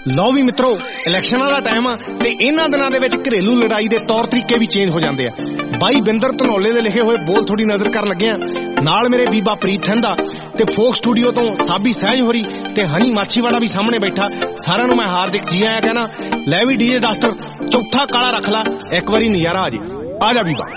ਲਓ ਵੀ ਮਿੱਤਰੋ, ਇਲੈਕਸ਼ਨਾਂ ਦਾ ਟਾਈਮ ਆ ਤੇ ਇਹਨਾਂ ਦਿਨਾਂ ਦੇ ਵਿੱਚ ਘਰੇਲੂ ਲੜਾਈ ਦੇ ਤੌਰ ਤਰੀਕੇ ਵੀ ਚੇਂਜ ਹੋ ਜਾਂਦੇ ਆ। ਬਾਈ ਬਿੰਦਰ ਧਨੌਲੇ ਦੇ ਲਿਖੇ ਹੋਏ ਬੋਲ ਥੋੜੀ ਨਜ਼ਰ ਕਰਨ ਲੱਗਿਆ। ਨਾਲ ਮੇਰੇ ਬੀਬਾ ਪ੍ਰੀਤ ਠੰਦਾ ਤੇ ਫੋਕ ਸਟੂਡੀਓ ਤੋਂ ਸਾਬੀ ਸਹਿਜ ਹੋਰੀ ਤੇ ਹਨੀ ਮਾਛੀਵਾੜਾ ਵੀ ਸਾਹਮਣੇ ਬੈਠਾ। ਸਾਰਿਆਂ ਨੂੰ ਮੈਂ ਹਾਰਦਿਕ ਜੀ ਆਇਆਂ ਕਹਿਣਾ। ਲੈ ਵੀ ਡੀਜੇ ਡਾਸਟਰ ਚੌਥਾ ਕਾਲਾ ਰੱਖ ਲਾ, ਇੱਕ ਵਾਰੀ ਨਜ਼ਾਰਾ ਆ ਜੇ। ਆ ਜਾ ਬੀਬਾ।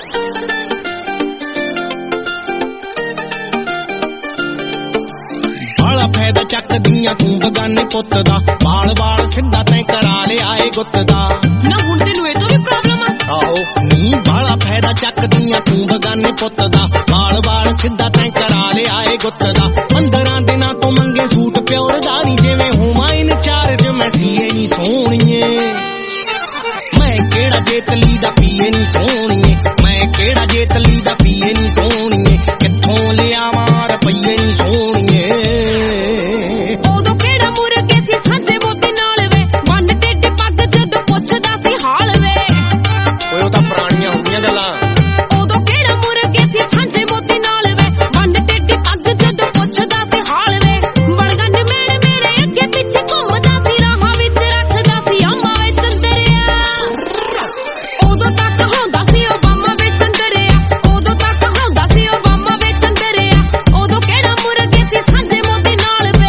ਬਾਲਾ ਫਾਇਦਾ ਚੱਕਦੀਆਂ ਤੂੰ ਬਗਾਨੇ ਪੁੱਤ ਦਾ, ਬਾਲ ਬਾਲ ਸਿੱਧਾ ਤੈਂ ਕਰਾ ਲਿਆ ਏ ਗੁੱਤ ਦਾ। ਨਾ ਹੁਣ ਤੈਨੂੰ ਇਹ ਤੋਂ ਵੀ ਪ੍ਰੋਬਲਮ ਆ? ਆਹੋ ਨੀ ਬਾਲਾ ਫਾਇਦਾ ਚੱਕਦੀਆਂ ਤੂੰ ਬਗਾਨੇ ਪੁੱਤ ਦਾ, ਬਾਲ ਬਾਲ ਸਿੱਧਾ ਤੈਂ ਕਰਾ ਲਿਆ ਏ ਗੁੱਤ ਦਾ। 15 ਦਿਨਾਂ ਤੋਂ ਮੰਗੇ ਸੂਟ ਪਿਓਰ ਦਾ ਨੀ, ਜਿਵੇਂ ਹੋਵਾਂ ਇਨਚਾਰਜ ਮੈਂ ਸੀਏ ਨੀ ਸੋਹਣੀਏ। ਮੈਂ ਕਿਹੜਾ ਜੇਤਲੀ ਦਾ ਪੀਏ ਨੀ ਸੋਹਣੀਏ, ਮੈਂ ਕਿਹੜਾ ਜੇਤਲੀ ਦਾ ਪੀਏ ਨੀ ਸੋਹਣੀਏ। ਕਿੱਥੋਂ ਲਿਆਵਾਂ ਰੁਪਈਏ ਨੀ ਸੋਹਣੀਏ। ਉਦੋਂ ਕਿਹੜਾ ਮੁਰਗੇ ਸੀ ਸਾਂਝੇ ਮੋਤੀ ਨਾਲ ਵੇ, ਵੰਨ ਟੇਢੀ ਪੱਗ ਜਦੋਂ ਪੁੱਛਦਾ ਸੀ ਹਾਲ ਵੇ। ਓਏ ਉਹ ਤਾਂ ਪੁਰਾਣੀਆਂ ਹੋ ਗਈਆਂ ਗੱਲਾਂ। ਉਦੋਂ ਕਿਹੜਾ ਮੁਰਗੇ ਸੀ ਸਾਂਝੇ ਮੋਤੀ ਨਾਲ ਵੇ, ਵੰਨ ਟੇਢੀ ਪੱਗ ਜਦੋਂ ਪੁੱਛਦਾ ਸੀ ਹਾਲ ਵੇ। ਬਲਗੰਡ ਮੈਣ ਮੇਰੇ ਅੱਗੇ ਪਿੱਛੇ ਘੁੰਮਦਾ ਸੀ, ਰਾਹਾਂ ਵਿੱਚ ਰੱਖਦਾ ਸੀ ਆਮਾ ਵੇ ਚੰਦਰਿਆ। ਉਦੋਂ ਤੱਕ ਹੁੰਦਾ ਸੀ ਓਬਾਮਾ ਵੇ ਚੰਦਰਿਆ, ਉਦੋਂ ਤੱਕ ਹੁੰਦਾ ਸੀ ਓਬਾਮਾ ਵੇ ਚੰਦਰਿਆ। ਉਦੋਂ ਕਿਹੜਾ ਮੁਰਗੇ ਸੀ ਸਾਂਝੇ ਮੋਤੀ ਨਾਲ ਵੇ।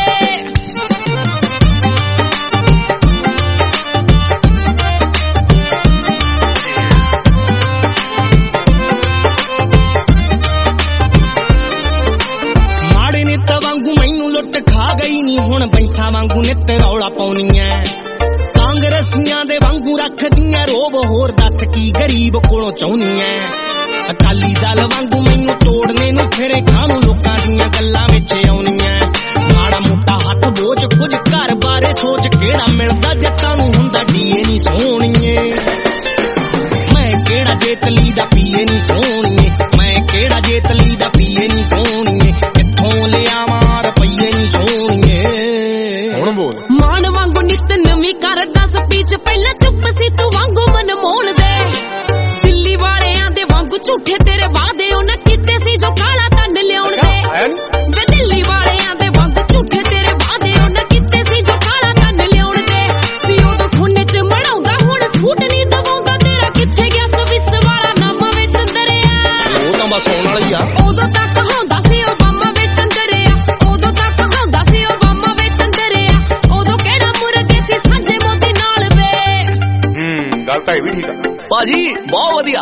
ਮਾੜੇ ਨਿੱਤ ਵਾਂਗੂ ਮੈਨੂੰ ਲੁੱਟ ਖਾ ਗਈ ਨੀ, ਹੁਣ ਬੰਸਾਂ ਵਾਂਗੂ ਨਿੱਤ ਰੌਲਾ ਪਾਉਣੀ ਐ। ਕਾਂਗਰਸੀਆਂ ਦੇ ਵਾਂਗੂ ਰੱਖਦੀਆਂ ਰੋਬ, ਹੋਰ ਦੱਸ ਕੀ ਗਰੀਬ ਕੋਲੋਂ ਚਾਹੁੰਨੀ ਐ। ਅਕਾਲੀ ਦਲ ਵਾਂਗੂ ਮੈਨੂੰ ਤੋੜਨੇ ਨੂੰ ਫਿਰੇ, ਕਾਹਨੂੰ ਲੋਕਾਂ ਦੀਆਂ ਗੱਲਾਂ ਵਿੱਚ ਆਉਣੀ ਐ। ਮਾੜਾ ਮੋਟਾ ਹੱਥ ਬੋਝ ਕੁਝ ਘਰ ਬਾਰੇ ਸੋਚ, ਕਿਹੜਾ ਮਿਲਦਾ ਜੱਟਾਂ ਨੂੰ ਹੁੰਦਾ ਡੀਏ ਨੀ ਸੋਹਣੀਏ। ਮੈਂ ਕਿਹੜਾ ਜੇਤਲੀ ਦਾ ਪੀਏ ਨੀ ਸੋਹਣੀਏ, ਮੈਂ ਕਿਹੜਾ ਜੇਤਲੀ ਦਾ ਪੀਏ ਨੀ ਸੋਹਣੀਏ। ਕਿੱਥੋਂ ਲਿਆਵਾਂ ਰੁਪਈਏ ਨੀ ਸੋਹਣੀਏ। ਹੁਣ ਬੋਲ। ਮਾਨ ਵਾਂਗੂ ਨਿੱਤ ਨਵੀਂ ਕਰਦਾ ਸਪੀਚ, ਪਹਿਲਾਂ ਚੁੱਪ ਸੀ ਤੂੰ ਵਾਂਗੂ ਮਨਮੋਹਨ ਦੇ। ਦਿੱਲੀ ਵਾਲਿਆਂ ਦੇ ਵਾਂਗੂ ਝੂਠੇ ਤੇਰੇ ਵਾਅਦੇ ਉਹਨਾਂ ਕੀਤੇ ਸੀ ਜੋ ਕਾਲਾ ਕੰਨ ਲਿਆਉਣ ਦੇ। ਵੇ ਦਿੱਲੀ ਵਾਲਿਆਂ ਦੇ ਵਾਂਗੂ ਝੂਠੇ ਤੇਰੇ ਵਾਅਦੇ ਉਹਨਾਂ ਕੀਤੇ ਸੀ ਜੋ ਕਾਲਾ ਕੰਨ ਲਿਆਉਣ ਦੇ। ਸੀ ਉਦੋਂ ਸੋਨੇ ਚ ਮੜਾਉਂਦਾ, ਹੁਣ ਸੂਟ ਨਹੀਂ ਦਵਾਉਂਦਾ ਤੇਰਾ। ਕਿੱਥੇ ਗਿਆ ਸਵਿਸ ਵਾਲਾ ਨਾਮਾ ਵੇ ਚੰਦਰਿਆ। ਉਹ ਤਾਂ ਬਸ ਹੋਣ ਵਾਲੀ ਆ। ਉਦੋਂ ਤੱਕ ਹੁੰਦਾ ਸੀ ਓਬਾਮਾ ਵੇ ਚੰਦਰਿਆ, ਉਦੋਂ ਤੱਕ ਹੁੰਦਾ ਸੀ ਓਬਾਮਾ ਵੇ ਚੰਦਰਿਆ। ਉਦੋਂ ਕਿਹੜਾ ਮੁਰਗੇ ਸੀ ਸਾਂਝੇ ਮੋਤੀ ਨਾਲ ਵੇ। ਗੱਲ ਤਾਂ ਇਹ ਵੀ ਠੀਕ ਆ ਭਾਜੀ, ਬਹੁਤ ਵਧੀਆ।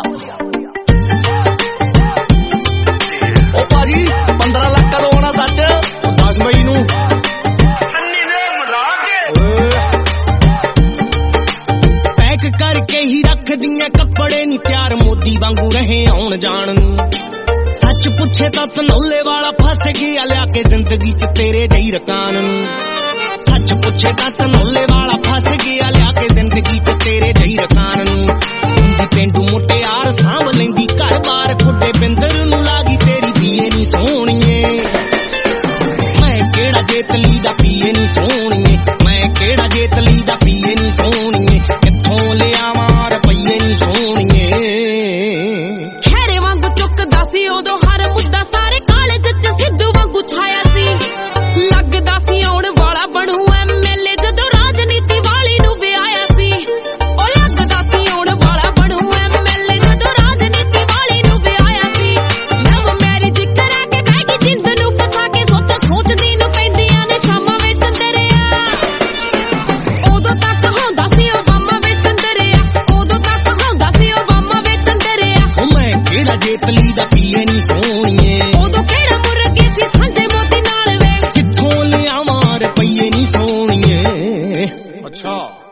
ਉਹ ਭਾਜੀ 15 ਲੱਖ ਕਦੋਂ ਆਉਣਾ ਸੱਚ? 10 ਮਈ ਨੂੰ। ਪੈਕ ਕਰਕੇ ਹੀ ਰੱਖਦੀਆਂ ਕੱਪੜੇ ਨੀ ਤਿਆਰ, ਮੋਦੀ ਵਾਂਗੂ ਰਹੇ ਆਉਣ ਜਾਣ ਨੂੰ। ਸੱਚ ਪੁੱਛੇ ਤਾਂ ਧਨੌਲੇ ਵਾਲਾ ਫਸ ਗਿਆ, ਲਿਆ ਕੇ ਜ਼ਿੰਦਗੀ ਚ ਤੇਰੇ ਜਿਹੀ ਰਕਾਨ ਨੂੰ। ਸੱਚ ਪੁੱਛੇ ਤਾਂ ਧਨੌਲੇ ਵਾਲਾ ਫਸ ਗਿਆ, ਲਿਆ ਕੇ ਜ਼ਿੰਦਗੀ ਚ ਤੇਰੇ ਜਿਹੀ ਰਕਾਨ ਨੂੰ। ਪੇਂਡੂ ਮੁਟਿਆਰ ਸਾਂਭ ਲੈਂਦੀ ਘਰ ਬਾਰ, ਖੁੱਡੇ ਬਿੰਦਰ ਨੂੰ ਲਾਗੀ ਤੇਰੀ ਪੀਏ ਨੀ ਸੋਹਣੀਏ। ਮੈਂ ਕਿਹੜਾ ਜੇਤਲੀ ਦਾ ਪੀਏ ਨੀ ਸੋਹਣੀਏ, ਮੈਂ ਕਿਹੜਾ ਜੇਤਲੀ ਦਾ ਪੀਏ ਨੀ ਸੋਹਣੀਏ। ਕਿੱਥੋਂ ਲਿਆਵਾਂ ਰੁਪਈਏ ਨੀ ਸੋਹਣੀਏ। ਖੈਰੇ ਵਾਂਗੂ ਚੁੱਕਦਾ ਸੀ ਉਦੋਂ ਹਰ ਮੁੱਦਾ, ਸਾਰੇ ਕਾਲਜ ਚ ਸਿੱਧੂ ਵਾਂਗੂ ਛਾਇਆ ਸੀ। ਲੱਗਦਾ ਸੀ ਆਉਣ ਵਾਲਾ ਬਣੂ ਐਮਐਲਏ, ਜਦੋਂ ਰਾਜਨੀਤੀ ਵਾਲੀ ਨੂੰ ਵਿਆਹਿਆ ਸੀ। ਉਹ ਲੱਗਦਾ ਸੀ ਆਉਣ ਵਾਲਾ ਬਣੂ ਐਮਐਲਏ, ਜਦੋਂ ਰਾਜਨੀਤੀ ਵਾਲੀ ਨੂੰ ਵਿਆਹਿਆ ਸੀ। ਲਵ ਮੈਰਿਜ ਕਰਾ ਕੇ ਬਹਿ ਗਈ ਜਿੰਦ ਨੂੰ ਫਸਾ ਕੇ, ਸੋਚਦੀ ਨੂੰ ਪੈਂਦੀਆਂ ਨੇ ਸ਼ਾਮਾਂ ਵੇ ਚੰਦਰਿਆ। ਉਦੋਂ ਤੱਕ ਹੁੰਦਾ ਸੀ ਓਬਾਮਾ ਵੇ ਚੰਦਰਿਆ, ਉਦੋਂ ਤੱਕ ਹੁੰਦਾ ਸੀ ਓਬਾਮਾ ਵੇ ਚੰਦਰਿਆ। ਉਹ ਮੈਂ ਕਿਹੜਾ ਜੇਤਲੀ ਦਾ ਪੀਏ ਨੀ ਸੋਹਣੀਏ, ਉਦੋਂ ਕਿਹੜਾ ਮੁਰਗੇ ਸੀ ਸਾਂਝੇ ਮੋਤੀ ਨਾਲ ਵੇ। ਕਿੱਥੋਂ ਲਿਆਵਾਂ ਰੁਪਈਏ ਨੀ ਸੋਹਣੀਏ। ਅੱਛਾ।